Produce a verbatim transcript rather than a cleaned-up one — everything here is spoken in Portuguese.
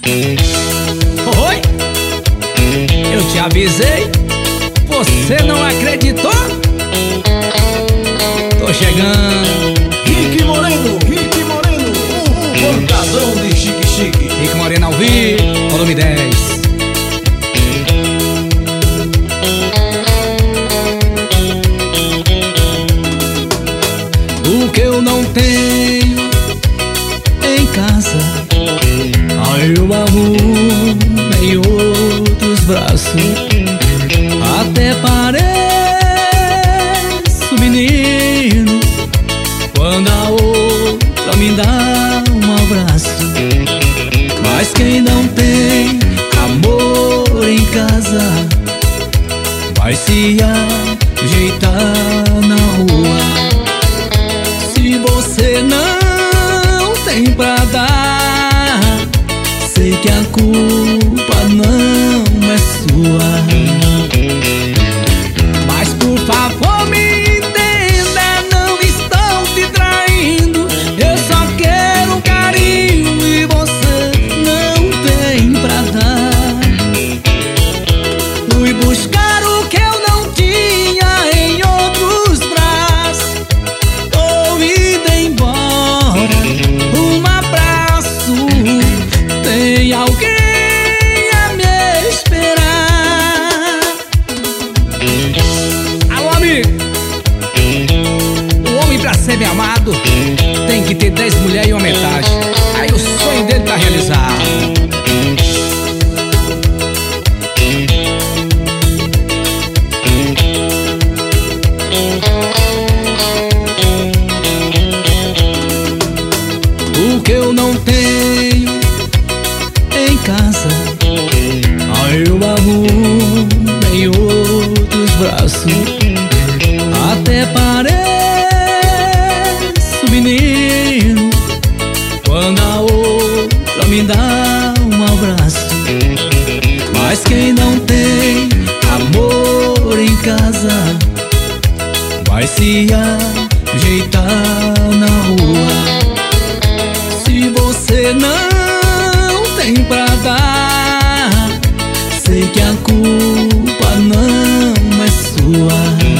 Oi, eu te avisei, você não acreditou? Tô chegando. Rick Moreno, Rick Moreno, o pancadão de chique chique. Rick Moreno ao vivo, volume dez. O que eu não tenho em casa, aí eu arrumo em outros braços. Até pareço menino quando a outra me dá um abraço. Mas quem não tem amor em casa vai se ajeitar na rua. Se você não tem pra dar, sei que a culpa não é sua. Mas por favor me entenda, não estou te traindo. Eu só quero um carinho e você não tem pra dar. Fui buscar o que eu não tinha em outros braços. Tô indo embora, um abraço. Tem alguém a me esperar. Alô, amigo. O homem, pra ser bem amado, tem que ter dez mulheres e uma metade. Aí o sonho dele tá realizado. O que eu não tenho em casa, aí eu arrumo em outros braços. Até pareço menino quando a outra me dá um abraço. Mas quem não tem amor em casa vai se ajeitar na rua. Se você não tem pra dar, sei que a culpa não é sua.